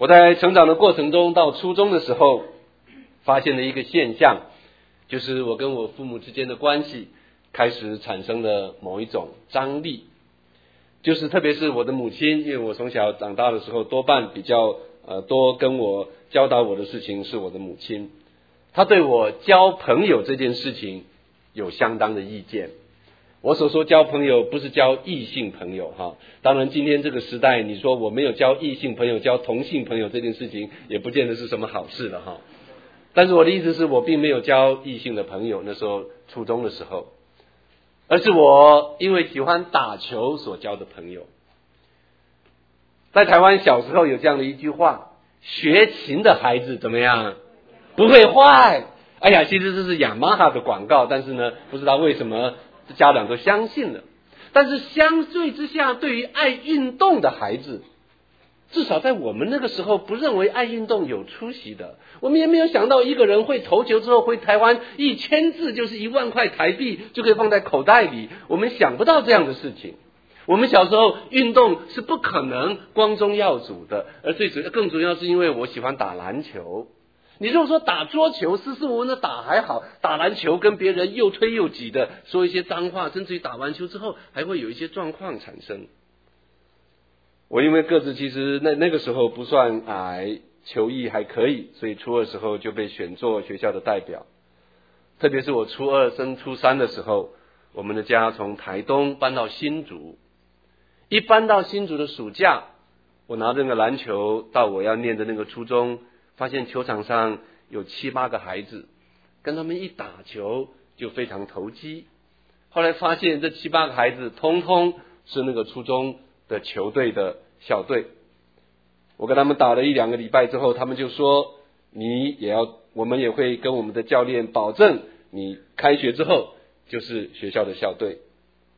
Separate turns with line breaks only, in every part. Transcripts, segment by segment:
我在成长的过程中，到初中的时候，发现了一个现象，就是我跟我父母之间的关系开始产生了某一种张力。就是特别是我的母亲，因为我从小长大的时候，多半比较多跟我教导我的事情是我的母亲，她对我交朋友这件事情有相当的意见。我所说交朋友不是交异性朋友哈，当然今天这个时代，你说我没有交异性朋友，交同性朋友这件事情也不见得是什么好事了哈。但是我的意思是我并没有交异性的朋友，那时候初中的时候，而是我因为喜欢打球所交的朋友。在台湾小时候有这样的一句话，学琴的孩子怎么样？不会坏。哎呀，其实这是雅马哈的广告，但是呢，不知道为什么家长都相信了。但是相对之下，对于爱运动的孩子，至少在我们那个时候不认为爱运动有出息的。我们也没有想到一个人会投球之后回台湾1000字就是1万块台币就可以放在口袋里，我们想不到这样的事情。我们小时候运动是不可能光宗耀祖的，而更主要是因为我喜欢打篮球。你如果说打桌球斯斯文文的打还好，打篮球跟别人又推又挤的说一些脏话，甚至于打完球之后还会有一些状况产生。我因为个子其实那个时候不算矮，球艺还可以，所以初二时候就被选做学校的代表。特别是我初2升初3的时候，我们的家从台东搬到新竹，一搬到新竹的暑假，我拿着那个篮球到我要念的那个初中，发现球场上有7、8个孩子，跟他们一打球就非常投机。后来发现这7、8个孩子通通是那个初中的球队的校队。我跟他们打了1、2个礼拜之后，他们就说我们也会跟我们的教练保证，你开学之后就是学校的校队。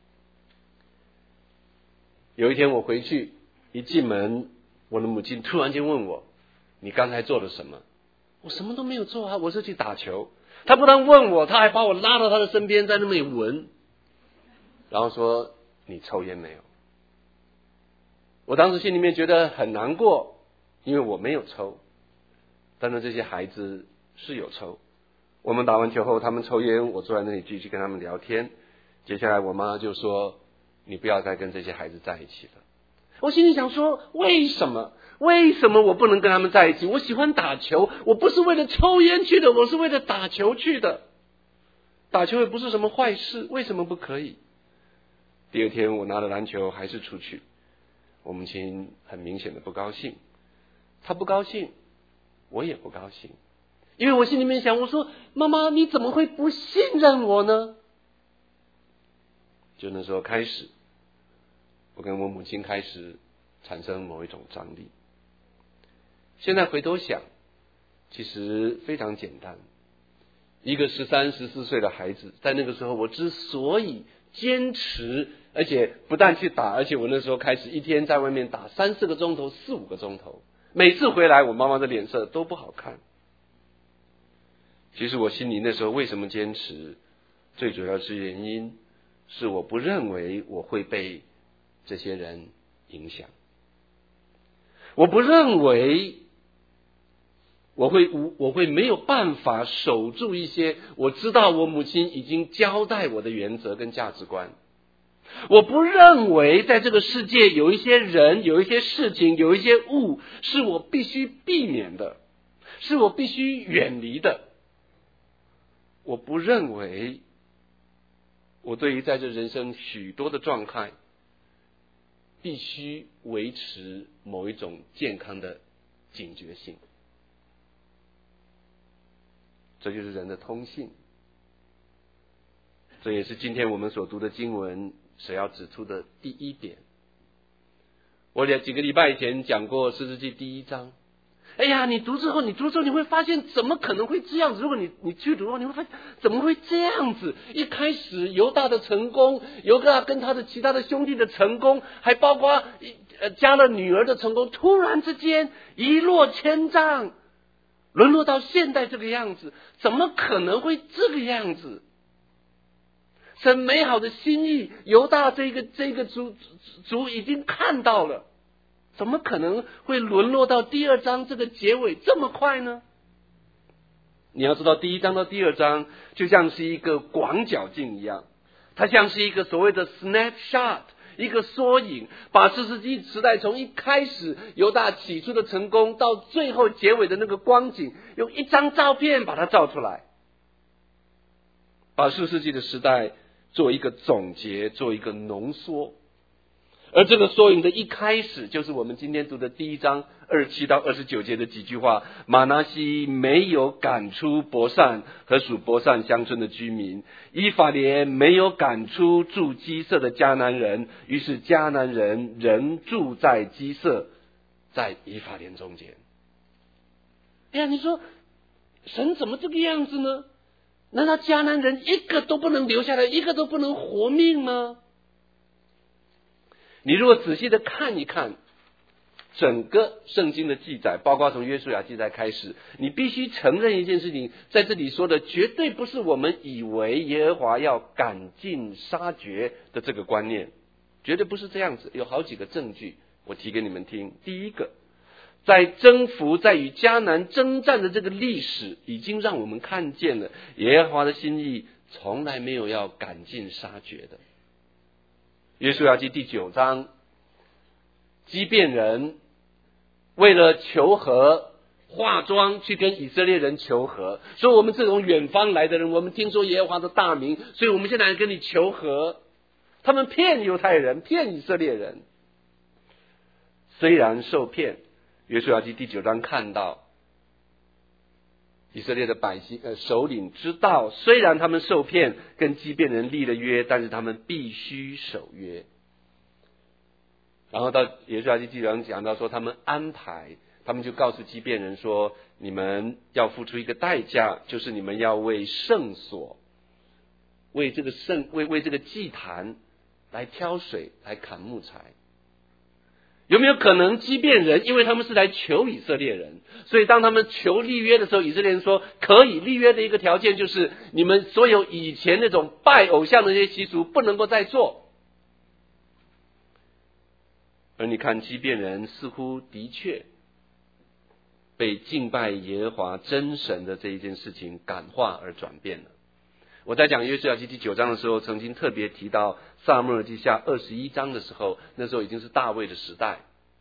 有一天我回去一进门，我的母亲突然间问我，你刚才做了什么？我什么都没有做啊，我是去打球。他不但问我，他还把我拉到他的身边，在那边闻，然后说你抽烟没有？我当时心里面觉得很难过，因为我没有抽，但是这些孩子是有抽。我们打完球后他们抽烟，我坐在那里继续跟他们聊天。接下来我妈就说，你不要再跟这些孩子在一起了。我心里想说，为什么我不能跟他们在一起？我喜欢打球，我不是为了抽烟去的，我是为了打球去的。打球也不是什么坏事，为什么不可以？第2天我拿了篮球还是出去，我母亲很明显的不高兴，她不高兴，我也不高兴，因为我心里面想，我说妈妈你怎么会不信任我呢？就那时候开始，我跟我母亲开始产生某一种张力。现在回头想，其实非常简单。一个13、14岁的孩子，在那个时候我之所以坚持，而且不但去打，而且我那时候开始一天在外面打3、4个钟头、4、5个钟头，每次回来我妈妈的脸色都不好看。其实我心里那时候为什么坚持，最主要是原因是我不认为我会被这些人影响，我不认为我会没有办法守住一些我知道我母亲已经交代我的原则跟价值观。我不认为在这个世界有一些人、有一些事情、有一些物是我必须避免的，是我必须远离的。我不认为我对于在这人生许多的状态必须维持某一种健康的警觉性。这就是人的通性，这也是今天我们所读的经文所要指出的第一点。我几个礼拜以前讲过士师记第1章。哎呀，你读之后你会发现怎么可能会这样子？如果你去读的话，你会发现怎么会这样子？一开始犹大的成功，犹大跟他的其他的兄弟的成功，还包括加了女儿的成功，突然之间一落千丈，沦落到现在这个样子，怎么可能会这个样子？神美好的心意，犹大这个族已经看到了， 怎么可能会沦落到第二章这个结尾这么快呢？你要知道，第一章到第二章就像是一个广角镜一样，它像是一个所谓的 snapshot， 一个缩影，把士师记时代从一开始犹大起初的成功到最后结尾的那个光景，用一张照片把它照出来，把士师记的时代做一个总结，做一个浓缩。而这个缩影的一开始，就是我们今天读的第一章27到29节的几句话。马拿西没有赶出伯善和属伯善乡村的居民，以法莲没有赶出住基色的迦南人，于是迦南人仍住在基色，在以法莲中间。哎呀，你说神怎么这个样子呢？难道迦南人一个都不能留下来，一个都不能活命吗？你如果仔细的看一看整个圣经的记载，包括从约书亚记载开始，你必须承认一件事情，在这里说的绝对不是我们以为耶和华要赶尽杀绝的这个观念，绝对不是这样子。有好几个证据我提给你们听。第一个，在征服，在与迦南征战的这个历史，已经让我们看见了耶和华的心意从来没有要赶尽杀绝的。约书亚记第9章，基遍人为了求和，化妆去跟以色列人求和，说我们这种远方来的人，我们听说耶和华的大名，所以我们现在来跟你求和。他们骗犹太人，骗以色列人。虽然受骗，约书亚记第9章看到以色列的百姓首领知道，虽然他们受骗，跟基遍人立了约，但是他们必须守约。然后到约书亚记第9章讲到说，他们安排，他们就告诉基遍人说，你们要付出一个代价，就是你们要为圣所，为这个祭坛来挑水，来砍木材。有没有可能基遍人因为他们是来求以色列人，所以当他们求立约的时候，以色列人说可以，立约的一个条件就是你们所有以前那种拜偶像的这些习俗不能够再做。而你看基遍人似乎的确被敬拜耶和华真神的这一件事情感化而转变了。我在讲约书亚记第9章的时候，曾经特别提到撒母耳记下21章的时候，那时候已经是大卫的时代。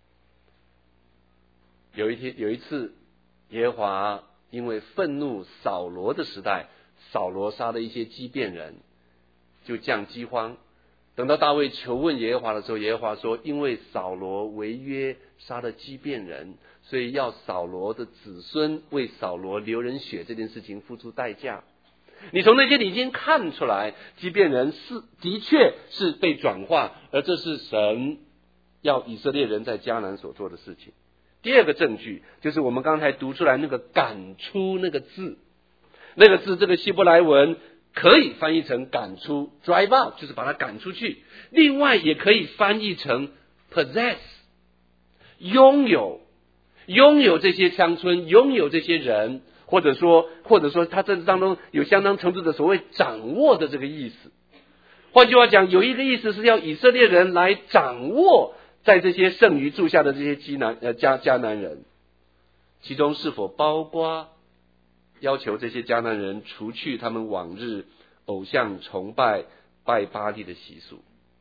有一次，耶和华因为愤怒扫罗的时代，扫罗杀了一些基遍人，就降饥荒。等到大卫求问耶和华的时候，耶和华说，因为扫罗违约杀了基遍人，所以要扫罗的子孙为扫罗流人血这件事情付出代价。你从那些里已经看出来，基遍人的确是被转化，而这是神要以色列人在迦南所做的事情。第二个证据就是我们刚才读出来那个赶出那个字，这个希伯来文可以翻译成赶出 drive out， 就是把它赶出去，另外也可以翻译成 possess， 拥有这些乡村，拥有这些人，或者说他这当中有相当程度的所谓掌握的这个意思。换句话讲，有一个意思是要以色列人来掌握在这些剩余住下的这些迦南人，其中是否包括要求这些迦南人除去他们往日偶像崇拜拜巴力的习俗。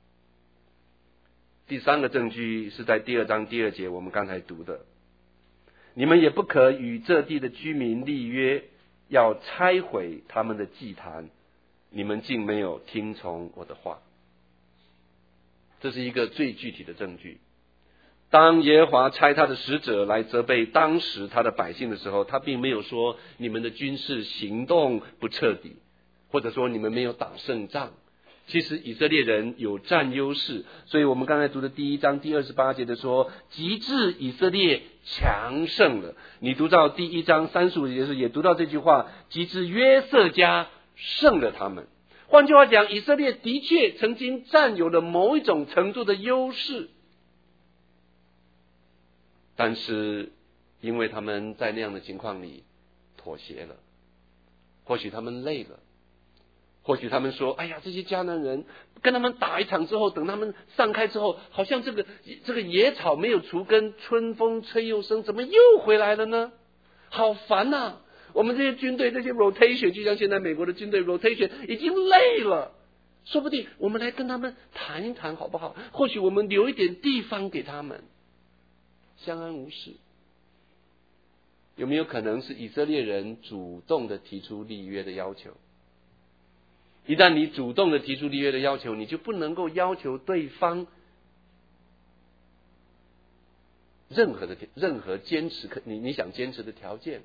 第三个证据是在第2章第2节我们刚才读的，你们也不可与这地的居民立约，要拆毁他们的祭坛，你们竟没有听从我的话。这是一个最具体的证据。当耶和华差他的使者来责备当时他的百姓的时候，他并没有说你们的军事行动不彻底，或者说你们没有打胜仗。其实以色列人有占优势，所以我们刚才读的第1章第28节的说，及至以色列强盛了。你读到第1章35节的时候也读到这句话，及至约瑟家胜了他们。换句话讲，以色列的确曾经占有了某一种程度的优势，但是因为他们在那样的情况里妥协了，或许他们累了， 或许他们说，哎呀，这些迦南人跟他们打一场之后，等他们散开之后，好像这个野草没有除根，春风吹又生，怎么又回来了呢？好烦啊，我们这些军队这些 rotation， 就像现在美国的军队 rotation 已经累了，说不定我们来跟他们谈一谈好不好？或许我们留一点地方给他们，相安无事。有没有可能是以色列人主动的提出立约的要求？一旦你主动的提出立约的要求，你就不能够要求对方任何坚持你想坚持的条件。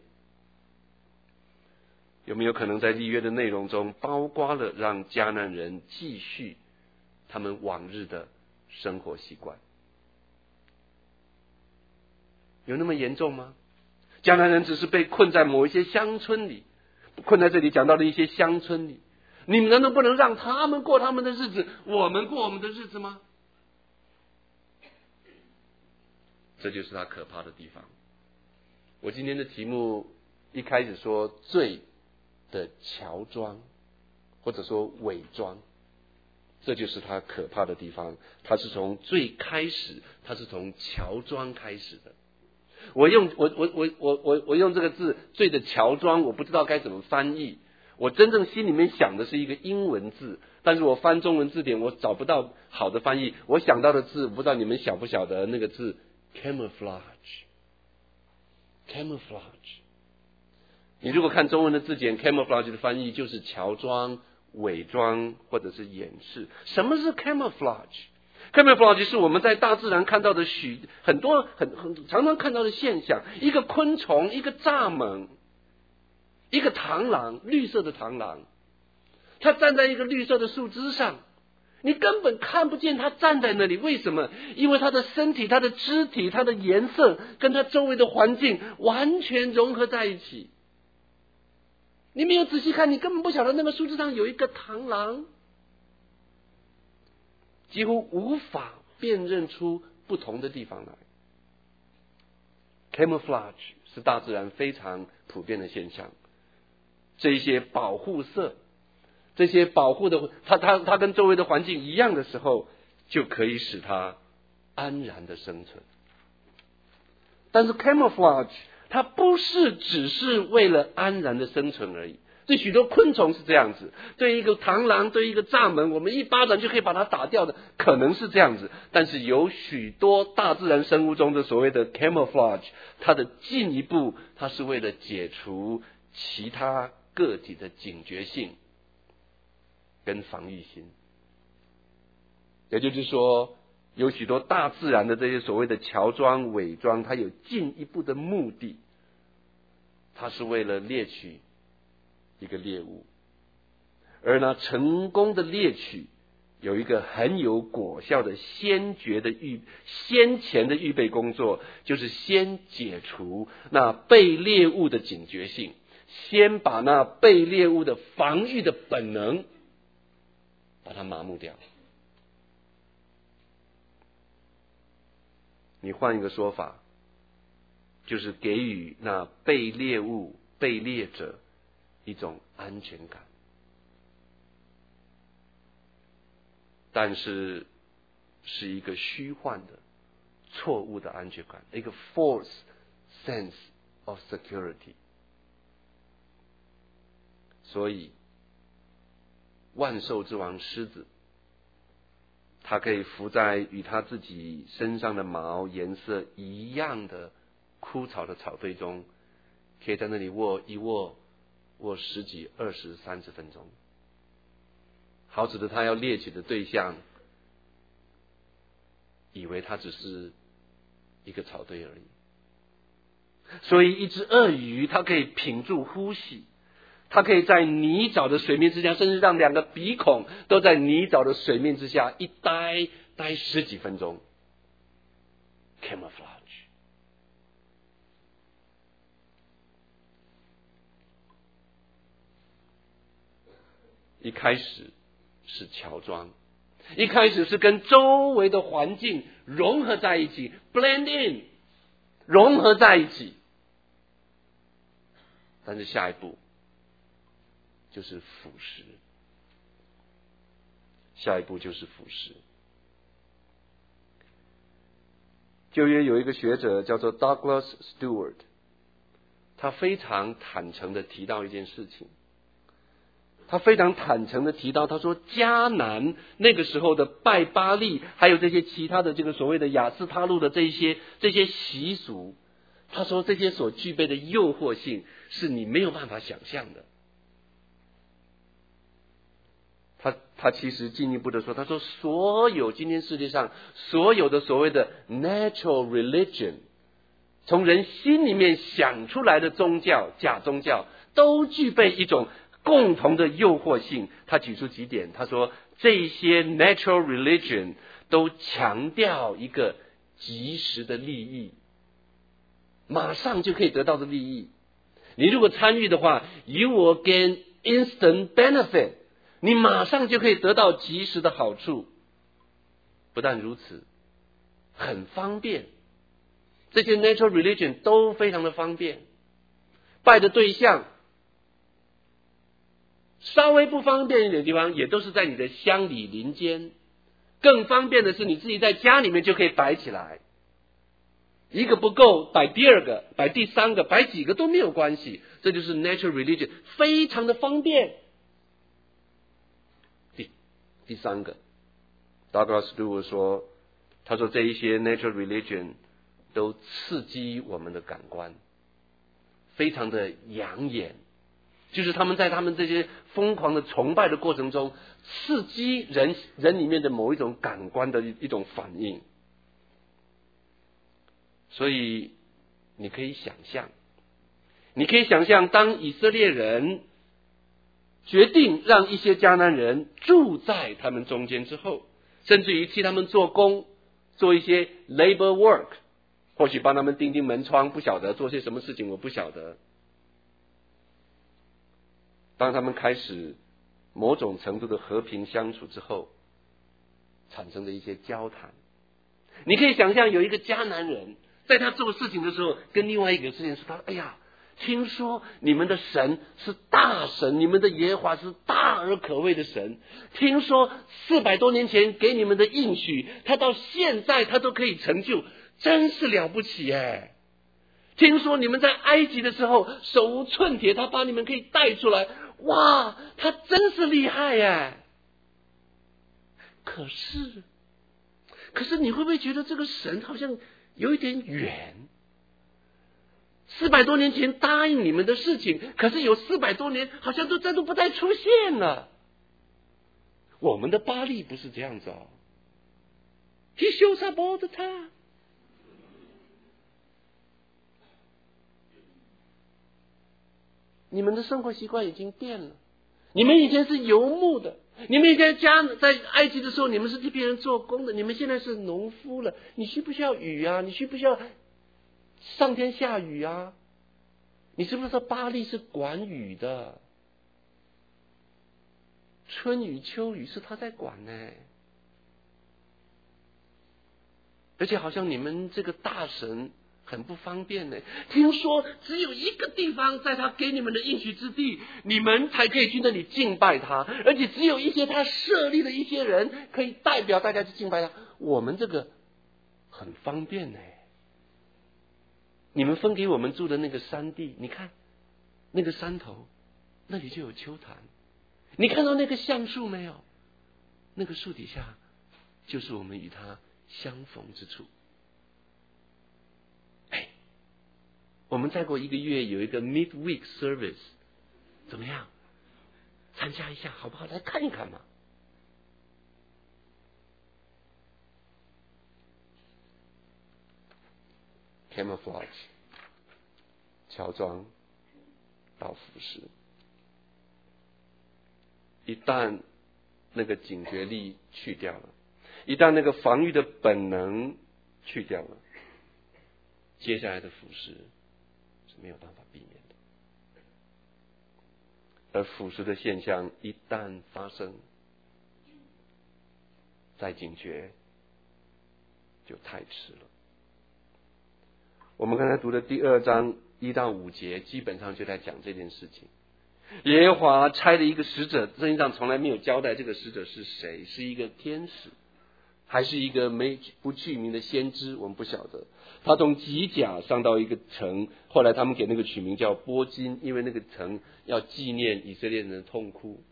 有没有可能在立约的内容中包括了让迦南人继续他们往日的生活习惯？有那么严重吗？迦南人只是被困在某一些乡村里，困在这里讲到的一些乡村里，你们难道不能让他们过他们的日子，我们过我们的日子吗？这就是他可怕的地方。我今天的题目一开始说罪的乔装，或者说伪装，这就是他可怕的地方。他是从罪开始，他是从乔装开始的。我用这个字罪的乔装，我不知道该怎么翻译。我真正心里面想的是一个英文字，但是我翻中文字典我找不到好的翻译。我想到的字，不知道你们晓不晓得那个字 camouflage。 你如果看中文的字典， camouflage 的翻译就是乔装、伪装或者是掩饰。什么是 camouflage？Camouflage 是我们在大自然看到的很多常常看到的现象。一个昆虫，一个蚱蜢，一个螳螂，绿色的螳螂，它站在一个绿色的树枝上，你根本看不见它站在那里。为什么？因为它的身体、它的肢体、它的颜色跟它周围的环境完全融合在一起。你没有仔细看，你根本不晓得那个树枝上有一个螳螂，几乎无法辨认出不同的地方来。 Camouflage 是大自然非常普遍的现象。这些保护色，这些保护的它跟周围的环境一样的时候，就可以使它安然的生存。但是 Camouflage 它不是只是为了安然的生存而已。对许多昆虫是这样子，对一个螳螂，对一个蚱蜢，我们一巴掌就可以把它打掉的，可能是这样子。但是有许多大自然生物中的所谓的 camouflage， 它的进一步，它是为了解除其他个体的警觉性跟防御心。也就是说，有许多大自然的这些所谓的乔装伪装，它有进一步的目的，它是为了猎取一个猎物。而呢，成功的猎取有一个很有果效的先前的预备工作，就是先解除那被猎物的警觉性，先把那被猎物的防御的本能把它麻木掉。你换一个说法，就是给予那被猎物、被猎者一种安全感。但是是一个虚幻的、错误的安全感，一个 false sense of security。所以万兽之王狮子，它可以伏在与它自己身上的毛颜色一样的枯草的草堆中，可以在那里卧10几、20、30分钟，好使得他要猎取的对象以为它只是一个草堆而已。所以一只鳄鱼，它可以屏住呼吸，它可以在泥沼的水面之下，甚至让2个鼻孔都在泥沼的水面之下一待10几分钟。 Camouflage。 一开始是乔装，一开始是跟周围的环境融合在一起， blend in， 融合在一起。但是下一步就是腐蚀， 下一步就是腐蚀。旧约有一个学者叫做 Douglas Stewart， 他非常坦诚地提到一件事情，他非常坦诚地提到，他说迦南那个时候的拜巴力，还有这些其他的这个所谓的亚斯他路的这些习俗，他说这些所具备的诱惑性是你没有办法想象的。他其实进一步的说，他说所有今天世界上所有的所谓的 natural religion， 从人心里面想出来的宗教、假宗教，都具备一种共同的诱惑性。他举出几点，他说这些 natural religion 都强调一个即时的利益，马上就可以得到的利益。你如果参与的话 ，you will gain instant benefit， 你马上就可以得到即时的好处。不但如此，很方便，这些 natural religion 都非常的方便。拜的对象稍微不方便一点的地方，也都是在你的乡里邻间。更方便的是，你自己在家里面就可以摆起来，一个不够，摆第二个，摆第三个，摆几个都没有关系。这就是 natural religion， 非常的方便。第三个 Douglas Stewart 说，他说这一些 natural religion 都刺激我们的感官，非常的养眼，就是他们在他们这些疯狂的崇拜的过程中，刺激人里面的某一种感官的一种反应。所以你可以想象，当以色列人决定让一些迦南人住在他们中间之后，甚至于替他们做工，做一些 labor work， 或许帮他们钉门窗，不晓得做些什么事情，我不晓得。当他们开始某种程度的和平相处之后，产生的一些交谈，你可以想象有一个迦南人在他做事情的时候，跟另外一个事情说，他哎呀，听说你们的神是大神，你们的耶和华是大而可畏的神，听说400多年前给你们的应许，他到现在他都可以成就，真是了不起耶。听说你们在埃及的时候手无寸铁，他把你们可以带出来，哇，他真是厉害耶。可是你会不会觉得这个神好像有一点远？400多年前答应你们的事情，可是有400多年好像都不再出现了。我们的巴力不是这样子哦， He shows up all the time。 你们的生活习惯已经变了，你们以前是游牧的，你们以前在埃及的时候，你们是替别人做工的，你们现在是农夫了。你需不需要雨啊？你需不需要上天下雨啊？你知不知道巴力是管雨的？春雨秋雨是他在管呢。而且好像你们这个大神很不方便呢。听说只有一个地方在他给你们的应许之地，你们才可以去那里敬拜他，而且只有一些他设立的一些人可以代表大家去敬拜他。我们这个很方便呢。你们分给我们住的那个山地，你看那个山头那里就有秋潭，你看到那个橡树没有？那个树底下就是我们与他相逢之处。我们再过1个月有一个 midweek service， 怎么样？参加一下好不好？来看一看嘛。camouflage 乔装到服饰，一旦那个警觉力去掉了，一旦那个防御的本能去掉了，接下来的服饰是没有办法避免的。而腐蚀的现象一旦发生，再警觉就太迟了。我们刚才读的第2章1到5节基本上就在讲这件事情。 耶和华差了一个使者，圣经上从来没有交代这个使者是谁，是一个天使还是一个不具名的先知，我们不晓得。他从吉甲上到一个城，后来他们给那个取名叫波金，因为那个城要纪念以色列人的痛哭。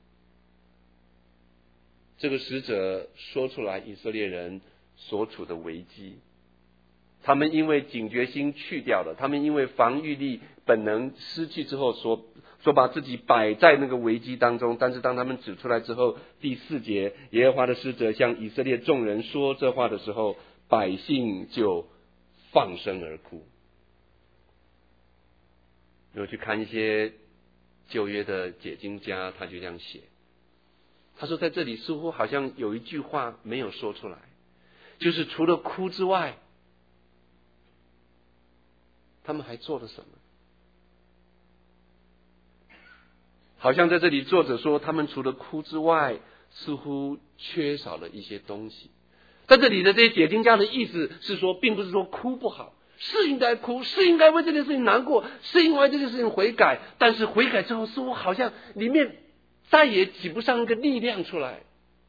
这个使者说出来以色列人所处的危机，他们因为警觉心去掉了，他们因为防御力本能失去之后，说把自己摆在那个危机当中。但是当他们指出来之后，第4节，耶和华的使者向以色列众人说这话的时候，百姓就放声而哭。如果去看一些旧约的解经家，他就这样写，他说在这里似乎好像有一句话没有说出来，就是除了哭之外，他们还做了什么？好像在这里作者说，他们除了哭之外，似乎缺少了一些东西。在这里的这些解经家的意思是说，并不是说哭不好，是应该哭，是应该为这件事情难过，是因为这件事情悔改，但是悔改之后似乎好像里面再也挤不上一个力量出来。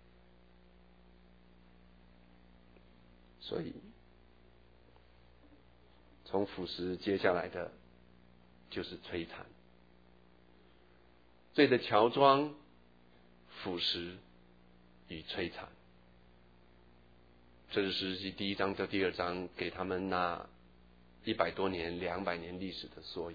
所以从腐蚀接下来的就是摧残，罪的乔装、腐蚀与摧残。这是士师记第1章到第2章给他们那100多年、200年历史的缩影。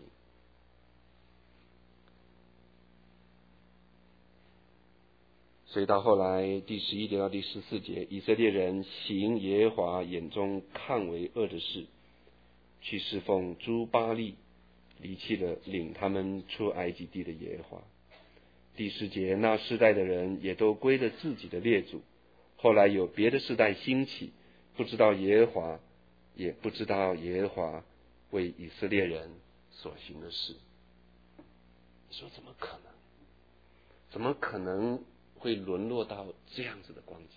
所以到后来第11节到第14节，以色列人行耶和华眼中看为恶的事，去侍奉诸巴力，离弃了领他们出埃及地的耶和华。第10节，那世代的人也都归了自己的列祖，后来有别的世代兴起，不知道耶和华，也不知道耶和华为以色列人所行的事。你说怎么可能？怎么可能会沦落到这样子的光景？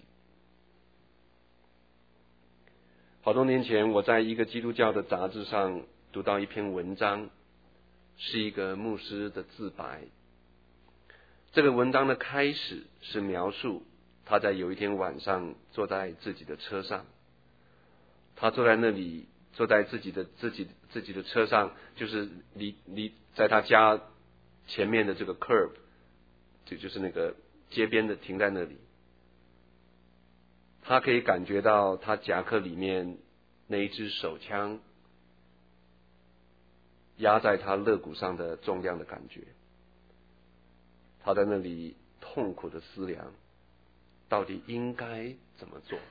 好多年前，我在一个基督教的杂志上读到一篇文章，是一个牧师的自白。这个文章的开始是描述他在有一天晚上坐在自己的车上，他坐在那里，坐在自己的车上，就是在他家前面的这个 curb， 就是那个街边的，停在那里。他可以感觉到他夹克里面那一支手枪压在他肋骨上的重量的感觉。他在那里痛苦的思量，到底应该怎么做？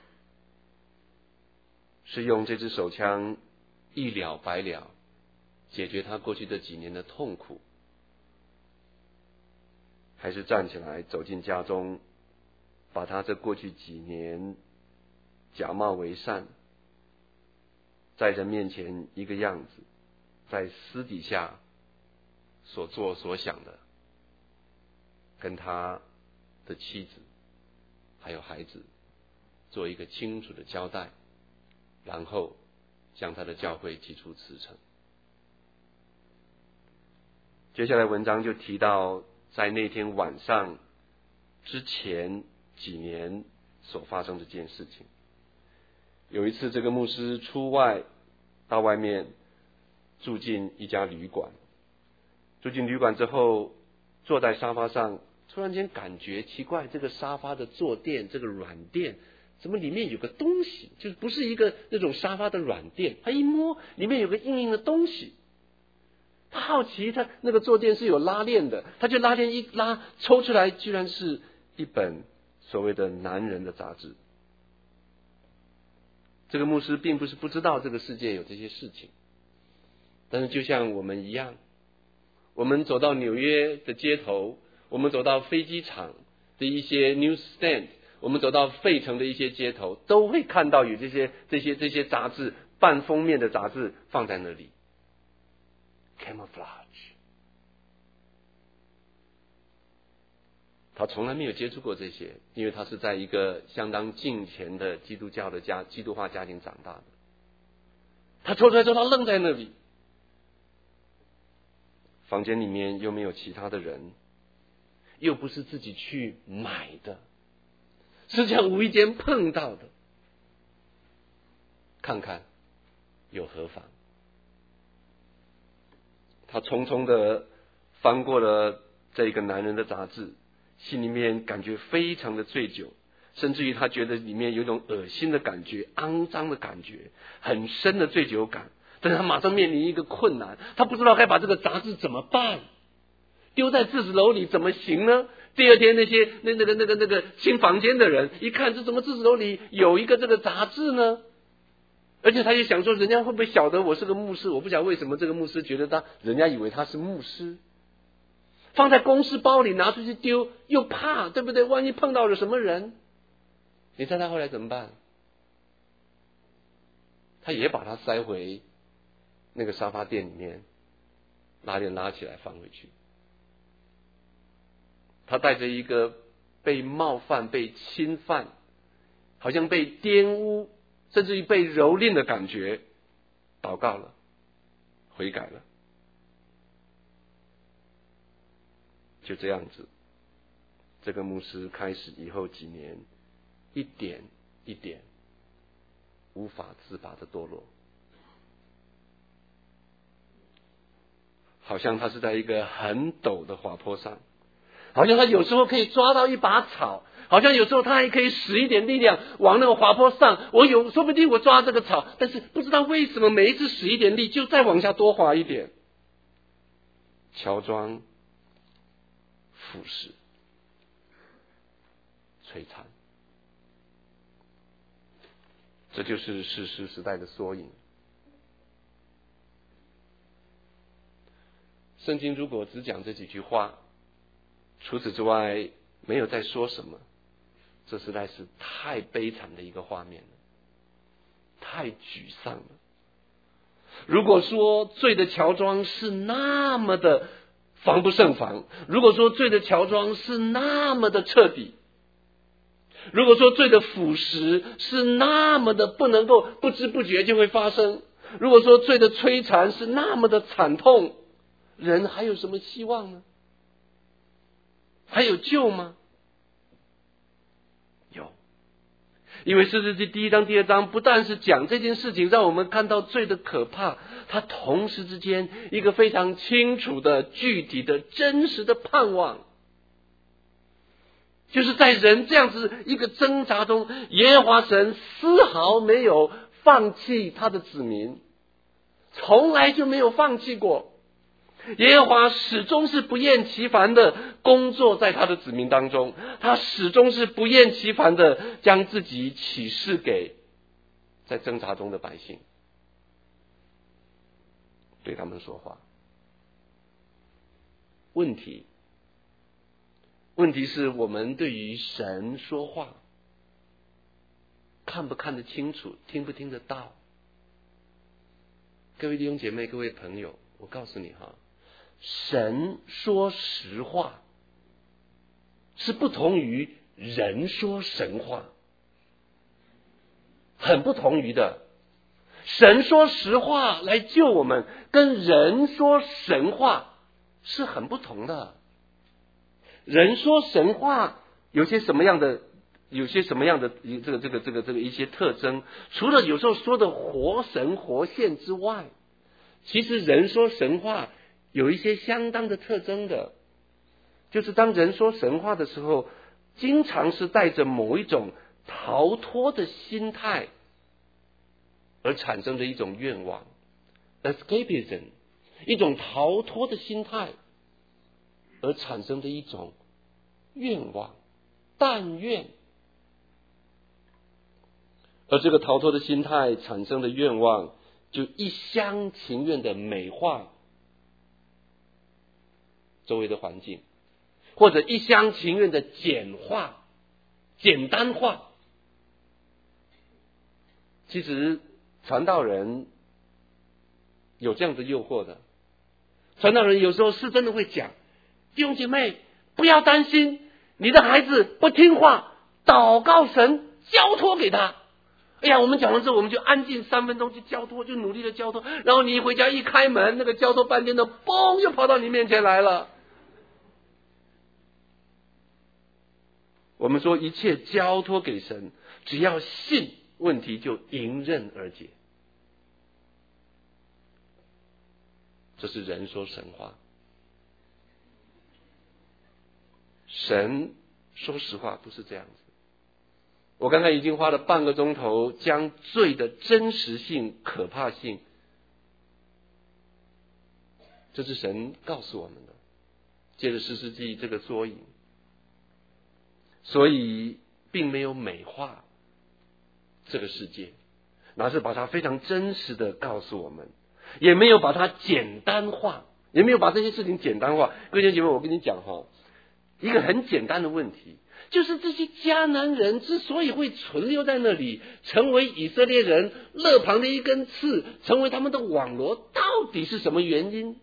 是用这支手枪一了百了，解决他过去这几年的痛苦，还是站起来走进家中，把他这过去几年假冒为善，在人面前一个样子，在私底下所做所想的，跟他的妻子还有孩子做一个清楚的交代，然后向他的教会提出辞呈。接下来文章就提到在那天晚上之前几年所发生的这件事情。有一次这个牧师出外到外面住进一家旅馆，住进旅馆之后坐在沙发上，突然间感觉奇怪，这个沙发的坐垫，这个软垫怎么里面有个东西，就是不是一个那种沙发的软垫，他一摸里面有个硬硬的东西。他好奇，他那个坐垫是有拉链的，他就拉链一拉，抽出来居然是一本所谓的男人的杂志。这个牧师并不是不知道这个世界有这些事情，但是就像我们一样，我们走到纽约的街头，我们走到飞机场的一些 newsstand， 我们走到费城的一些街头，都会看到有这些杂志，半封面的杂志放在那里。camouflage， 他从来没有接触过这些，因为他是在一个相当敬虔的基督化家庭长大的。他抽出来之后，他愣在那里，房间里面又没有其他的人， 又不是自己去买的，是这样无意间碰到的。看看有何妨？他匆匆的翻过了这个男人的杂志，心里面感觉非常的醉酒，甚至于他觉得里面有一种恶心的感觉、肮脏的感觉，很深的醉酒感。但是他马上面临一个困难，他不知道该把这个杂志怎么办，丢在自治楼里怎么行呢？第二天那些那个清房间的人一看，这怎么自治楼里有一个这个杂志呢？而且他也想说，人家会不会晓得我是个牧师？我不晓得为什么这个牧师觉得人家以为他是牧师，放在公事包里拿出去丢，又怕，对不对？万一碰到了什么人，你猜他后来怎么办？他也把它塞回那个沙发垫里面，拉链拉起来放回去。他带着一个被冒犯、被侵犯，好像被玷污，甚至于被蹂躏的感觉，祷告了，悔改了。就这样子，这个牧师开始以后几年，一点一点无法自拔的堕落，好像他是在一个很陡的滑坡上，好像他有时候可以抓到一把草，好像有时候他还可以使一点力量往那个滑坡上，说不定我抓这个草，但是不知道为什么每一次使一点力就再往下多滑一点，乔装腐蚀摧残，这就是士师时代的缩影。圣经如果只讲这几句话，除此之外没有再说什么，这实在是太悲惨的一个画面了，太沮丧了。如果说罪的乔装是那么的防不胜防，如果说罪的乔装是那么的彻底，如果说罪的腐蚀是那么的不能够不知不觉就会发生，如果说罪的摧残是那么的惨痛，人还有什么希望呢？还有救吗？有，因为士师记第1章、第2章不但是讲这件事情，让我们看到罪的可怕，它同时之间一个非常清楚的、具体的、真实的盼望，就是在人这样子一个挣扎中，耶和华神丝毫没有放弃他的子民，从来就没有放弃过。耶和华始终是不厌其烦的工作在他的子民当中，他始终是不厌其烦的将自己启示给在挣扎中的百姓，对他们说话。问题是我们对于神说话看不看得清楚，听不听得到？各位弟兄姐妹，各位朋友，我告诉你哈，神说实话是不同于人说神话，很不同于的。神说实话来救我们，跟人说神话是很不同的。人说神话有些什么样的一些特征，除了有时候说的活神活现之外，其实人说神话有一些相当的特征的，就是当人说神话的时候，经常是带着某一种逃脱的心态而产生的一种愿望 escapism， 一种逃脱的心态而产生的一种愿望，但愿。而这个逃脱的心态产生的愿望，就一厢情愿的美化周围的环境，或者一厢情愿的简化、简单化。其实传道人有这样的诱惑的，传道人有时候是真的会讲，弟兄姐妹不要担心，你的孩子不听话，祷告神交托给他。哎呀，我们讲完之后，我们就安静3分钟去交托，就努力的交托，然后你一回家一开门，那个交托半天的嘣就跑到你面前来了。 我们说一切交托给神，只要信，问题就迎刃而解。这是人说神话，神说实话不是这样子。我刚才已经花了半个钟头，将罪的真实性、可怕性，这是神告诉我们的，借着士师记这个缩影。所以并没有美化这个世界，而是把它非常真实的告诉我们，也没有把它简单化，也没有把这些事情简单化。各位弟兄姐妹，我跟你讲一个很简单的问题，就是这些迦南人之所以会存留在那里，成为以色列人肋旁的一根刺，成为他们的网罗，到底是什么原因？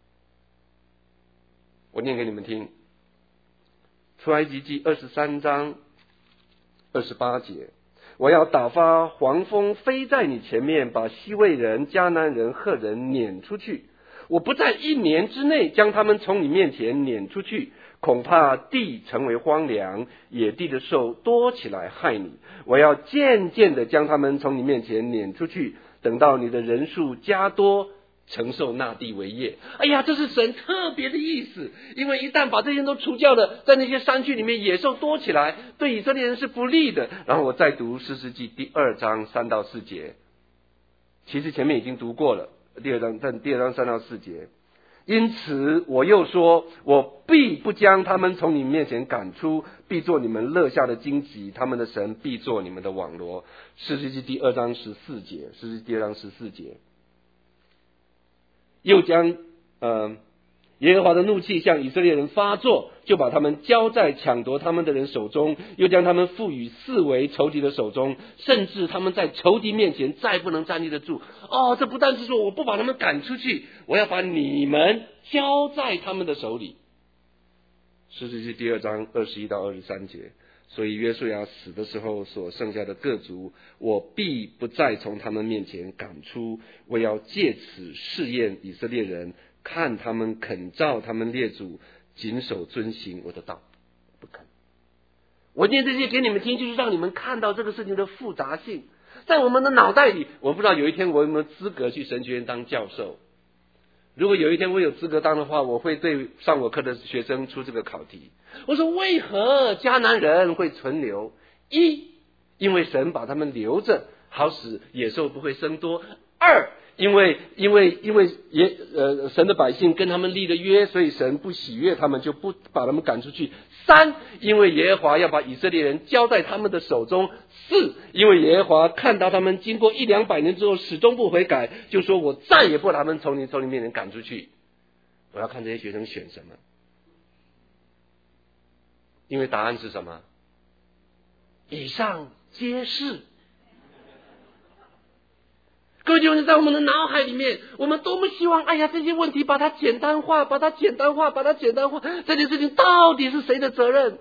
我念给你们听，出埃及记23章28节，我要打发黄蜂飞在你前面，把西魏人、迦南人、赫人撵出去。我不在1年之内将他们从你面前撵出去，恐怕地成为荒凉，野地的兽多起来害你。我要渐渐的将他们从你面前撵出去，等到你的人数加多，承受那地为业。哎呀，这是神特别的意思，因为一旦把这些都除掉了，在那些山区里面野兽多起来，对以色列人是不利的。然后我再读士师记第2章3到4节，其实前面已经读过了，第二章3到4节。因此我又说，我必不将他们从你面前赶出，必做你们乐下的荆棘，他们的神必做你们的网罗。士师记第2章14节，士师记第2章14节。又将耶和华的怒气向以色列人发作，就把他们交在抢夺他们的人手中，又将他们赋予四围仇敌的手中，甚至他们在仇敌面前再不能站立得住。这不但是说我不把他们赶出去，我要把你们交在他们的手里。士师记第2章21到23节。所以约书亚死的时候，所剩下的各族，我必不再从他们面前赶出，我要借此试验以色列人，看他们肯照他们列祖谨守遵行我的道。不肯。我念这些给你们听，就是让你们看到这个事情的复杂性。在我们的脑袋里，我不知道有一天我有没有资格去神学院当教授。如果有一天我有资格当的话，我会对上我课的学生出这个考题。我说，为何迦南人会存留？因为神把他们留着，好使野兽不会生多。2，因为神的百姓跟他们立了约，所以神不喜悦他们，就不把他们赶出去。3，因为耶和华要把以色列人交在他们的手中。4，因为耶和华看到他们经过100-200年之后始终不悔改，就说我再也不把他们从你面前赶出去。我要看这些学生选什么，因为答案是什么？以上皆是。各位弟兄，在我们的脑海里面，我们多么希望，这些问题把它简单化，把它简单化，把它简单化。这件事情到底是谁的责任？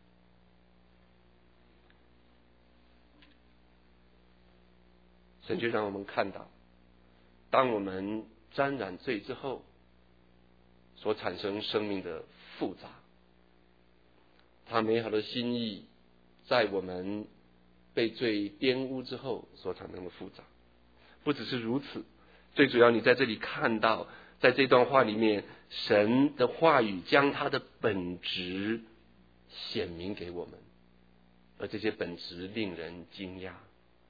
神就让我们看到，当我们沾染罪之后，所产生生命的复杂。他美好的心意，在我们被罪玷污之后所产生的复杂。不只是如此，最主要你在这里看到，在这段话里面，神的话语将他的本质显明给我们，而这些本质令人惊讶。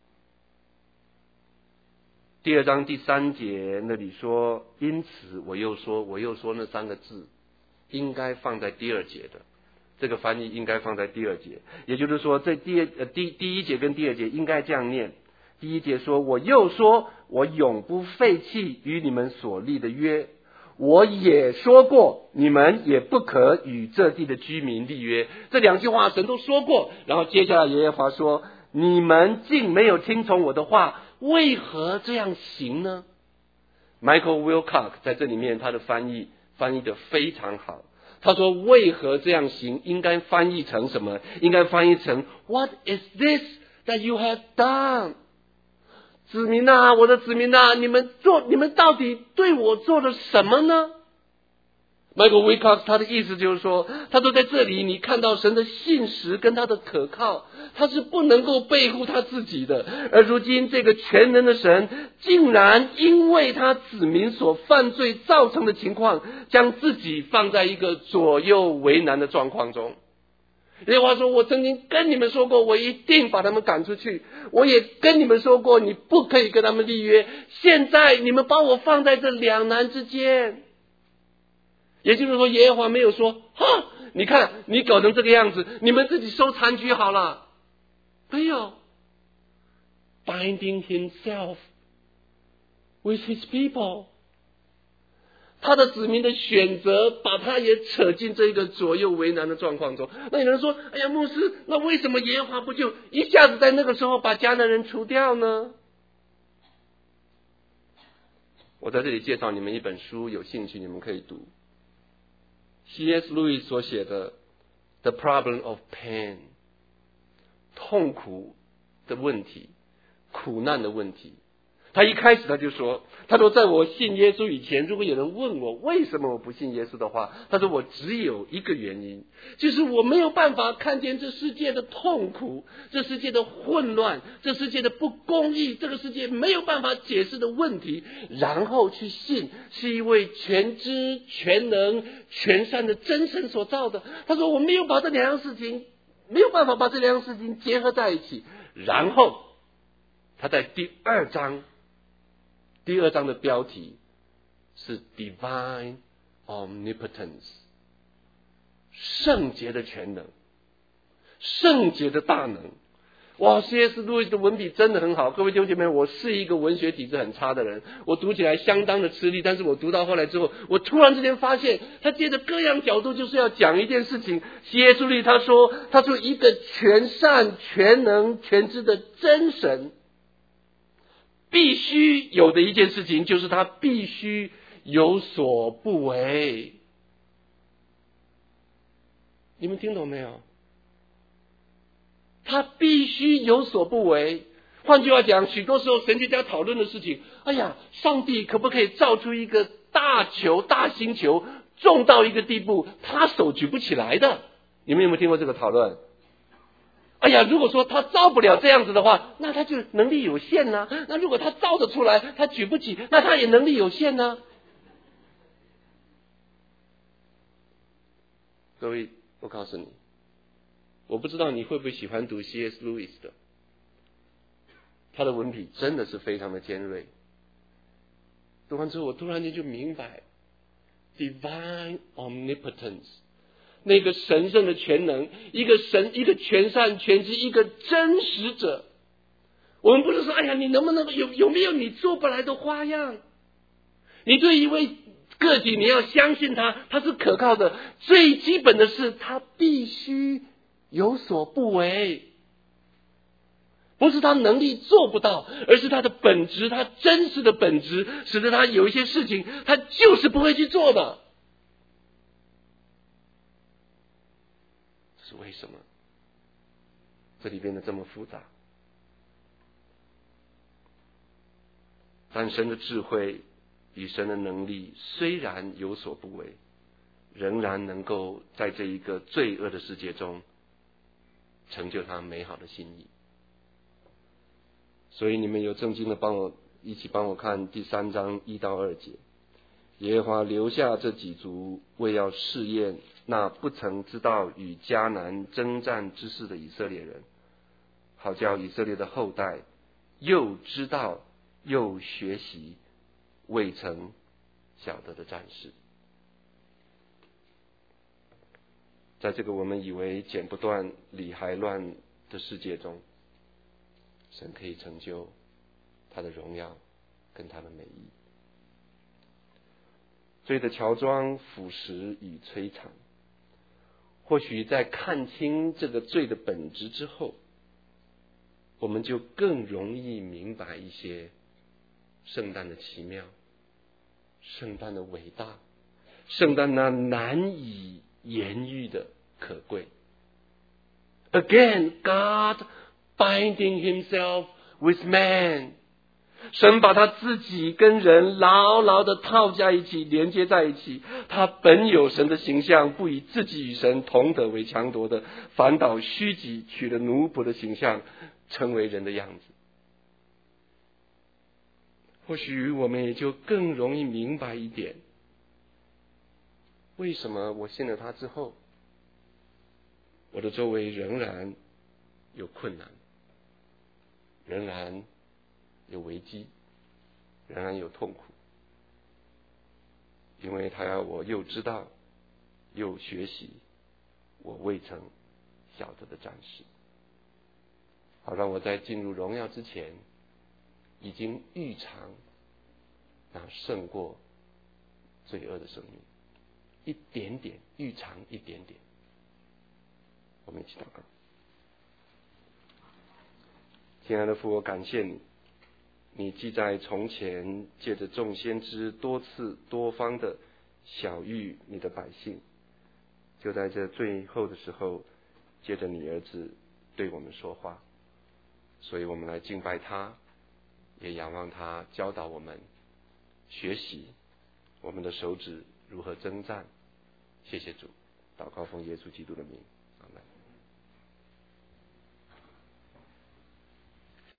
第2章第3节那里说，因此我又说那3个字应该放在第2节的，这个翻译应该放在第2节，也就是说这第1节跟第2节应该这样念。第1节说，我又说，我永不废弃与你们所立的约，我也说过，你们也不可与这地的居民立约。这2句话神都说过，然后接下来耶和华说，你们竟没有听从我的话，为何这样行呢？ Michael Wilcock 在这里面他的翻译的非常好，他说为何这样行应该翻译成什么？应该翻译成 What is this that you have done？子民啊，我的子民啊，你们到底对我做了什么呢？ Michael Wilcox 他的意思就是说，他说在这里你看到神的信实跟他的可靠，他是不能够背负他自己的。而如今这个全能的神竟然因为他子民所犯罪造成的情况，将自己放在一个左右为难的状况中。耶和华说，我曾经跟你们说过，我一定把他们赶出去，我也跟你们说过，你不可以跟他们立约，现在你们把我放在这两难之间。也就是说，耶和华没有说，哈，你看你搞成这个样子，你们自己收残局好了，没有 binding himself with his people， 他的子民的选择把他也扯进这个左右为难的状况中。那有人说，哎呀，牧师，那为什么耶和华不就一下子在那个时候把迦南人除掉呢？我在这里介绍你们一本书，有兴趣你们可以读C.S. Lewis 所写的 The Problem of Pain， 痛苦的问题，苦难的问题。他一开始他就说，他说在我信耶稣以前，如果有人问我为什么我不信耶稣的话，他说我只有一个原因，就是我没有办法看见这世界的痛苦，这世界的混乱，这世界的不公义，这个世界没有办法解释的问题，然后去信是一位全知全能全善的真神所造的。他说我没有把这两样事情，没有办法把这两样事情结合在一起。然后他在第二章的标题是 Divine Omnipotence， 圣洁的全能，圣洁的大能。哇 C.S. Lewis 的文笔真的很好。各位弟兄姐妹，我是一个文学体质很差的人，我读起来相当的吃力，但是我读到后来之后，我突然之间发现他借着各样角度就是要讲一件事情。C.S. Lewis 他说一个全善全能全知的真神必须有的一件事情，就是他必须有所不为。你们听懂没有？他必须有所不为。换句话讲，许多时候神学家讨论的事情，哎呀，上帝可不可以造出一个大球大星球，重到一个地步他手举不起来的？你们有没有听过这个讨论？哎呀，如果说他造不了这样子的话，那他就能力有限呢。那如果他造得出来，他举不起，那他也能力有限呢。各位，我告诉你，我不知道你会不会喜欢读 C.S. Lewis 的，他的文笔真的是非常的尖锐。读完之后，我突然间就明白 Divine Omnipotence， 那个神圣的全能，一个神，一个全善全知，一个真实者。我们不是说，哎呀，你能不能有没有你做不来的花样？你对一位个体，你要相信他是可靠的。最基本的是，他必须有所不为，不是他能力做不到，而是他的本质，他真实的本质，使得他有一些事情他就是不会去做的。这是为什么？这里变得这么复杂。但神的智慧与神的能力虽然有所不为，仍然能够在这一个罪恶的世界中成就他美好的心意。所以你们有正经的一起帮我看第3章1到2节。耶和华留下这几族，为要试验那不曾知道与迦南征战之事的以色列人，好叫以色列的后代又知道又学习未曾晓得的战士。在这个我们以为剪不断理还乱的世界中，神可以成就他的荣耀跟他的美意。罪的乔装、腐蚀与摧残，或许在看清这个罪的本质之后，我们就更容易明白一些圣诞的奇妙，圣诞的伟大，圣诞那难以言喻的可贵。Again, God binding himself with man， 神把他自己跟人牢牢的套在一起，连接在一起。他本有神的形象，不以自己与神同等为强夺的，反倒虚己，取了奴仆的形象，成为人的样子。或许我们也就更容易明白一点，为什么我信了他之后，我的周围仍然有困难，仍然有危机，仍然有痛苦。因为他要我又知道又学习我未曾晓得的战士，好让我在进入荣耀之前已经预尝那胜过罪恶的生命，一点点预尝一点点。我们一起祷告。亲爱的父，我感谢你，你既在从前借着众先知多次多方的晓谕你的百姓，就在这最后的时候借着你儿子对我们说话，所以我们来敬拜他，也仰望他教导我们学习我们的手指如何征战。谢谢主，祷告奉耶稣基督的名，阿们。